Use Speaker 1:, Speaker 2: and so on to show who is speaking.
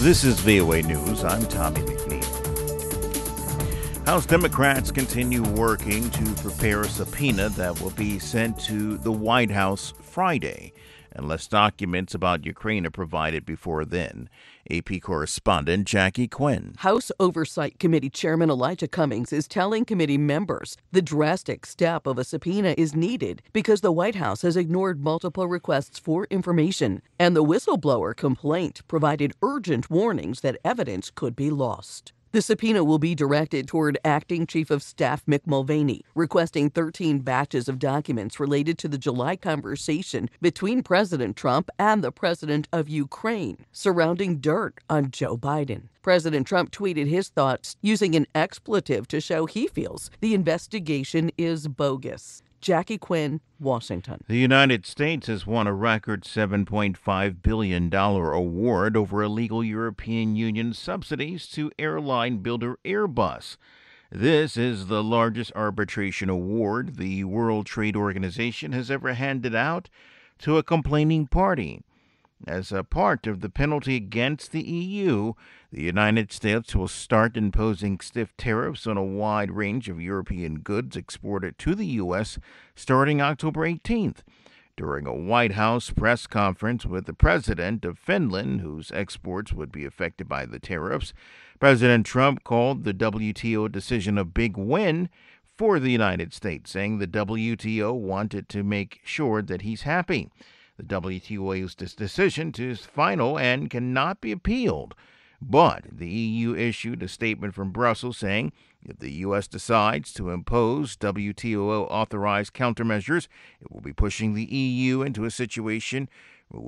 Speaker 1: This is VOA News. I'm Tommy McNeil. House Democrats continue working to prepare a subpoena that will be sent to the White House Friday, unless documents about Ukraine are provided before then. AP correspondent Jackie Quinn.
Speaker 2: House Oversight Committee Chairman Elijah Cummings is telling committee members the drastic step of a subpoena is needed because the White House has ignored multiple requests for information, and the whistleblower complaint provided urgent warnings that evidence could be lost. The subpoena will be directed toward Acting Chief of Staff Mick Mulvaney, requesting 13 batches of documents related to the July conversation between President Trump and the president of Ukraine surrounding dirt on Joe Biden. President Trump tweeted his thoughts using an expletive to show he feels the investigation is bogus. Jackie Quinn, Washington.
Speaker 1: The United States has won a record $7.5 billion award over illegal European Union subsidies to airline builder Airbus. This is the largest arbitration award the World Trade Organization has ever handed out to a complaining party. As a part of the penalty against the EU, the United States will start imposing stiff tariffs on a wide range of European goods exported to the U.S. starting October 18th. During a White House press conference with the president of Finland, whose exports would be affected by the tariffs, President Trump called the WTO decision a big win for the United States, saying the WTO wanted to make sure that he's happy. The WTO's decision is final and cannot be appealed. But the EU issued a statement from Brussels saying if the U.S. decides to impose WTO-authorized countermeasures, it will be pushing the EU into a situation